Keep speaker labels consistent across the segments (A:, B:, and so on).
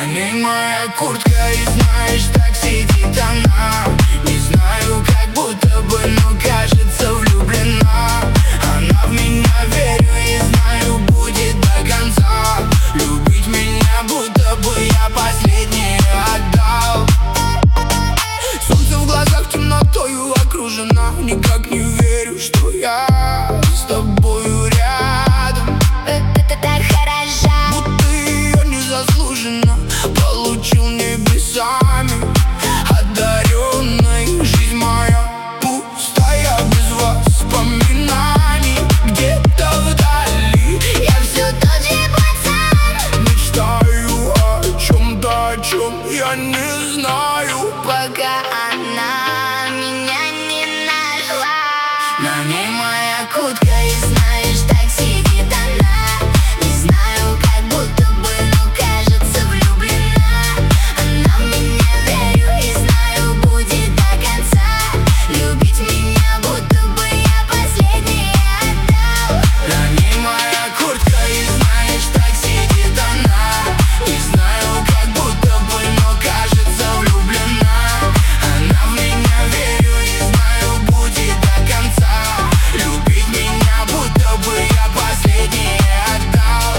A: ней моя куртка, и знаешь, так сидит она. Не знаю, как будто бы, но кажется влюблена. Она в меня, верю и знаю, будет до конца. Любить меня, будто бы я последнее отдал. Солнце в глазах темнотою окружена. Никак не верю, что я с тобою рядом.
B: Это так хорошо,
A: будто ее незаслуженно получил небесами одаренной. Жизнь моя пустая, без воспоминаний. Где-то вдали
B: я все тот же пацан.
A: мечтаю о чем-то, о чем я не знаю,
B: Пока она меня не нашла.
A: на ней моя
B: Куртка, и знаешь, так сидит она. Не знаю, как будто бы, но кажется влюблена. Она в меня, верю и знаю, будет до конца. Любить меня, будто бы я последнее отдал.
A: на ней моя куртка, и знаешь, так сидит она. Не знаю, как будто бы, но кажется влюблена. Она в меня, верю и знаю, будет до конца. Любить меня, будто бы я последнее отдал.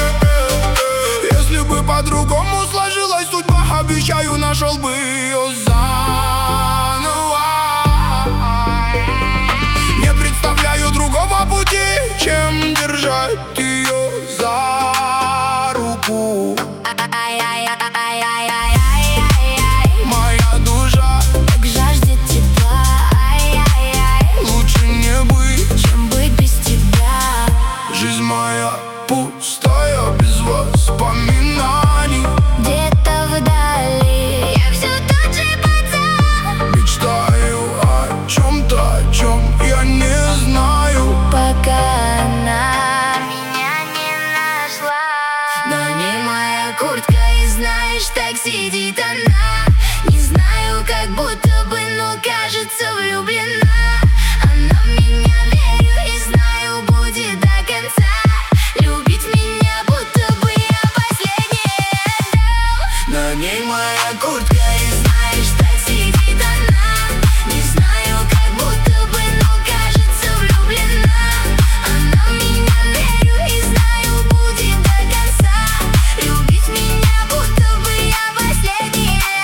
A: Если бы по-другому сложилась судьба, обещаю, нашел бы ее заново. Не представляю другого пути, чем держать ее за руку. Моя душа
B: Так жаждет тепла,
A: лучше не быть.
B: чем быть без тебя.
A: Жизнь моя пустая, без воспоминаний.
B: Где-то вдали я все тот же пацан.
A: Мечтаю о чем-то, о чем я не знаю,
B: Пока она меня не нашла. На ней моя куртка, и знаешь, так сидит она. Не знаю, как будто бы, но кажется влюблена. Она в меня,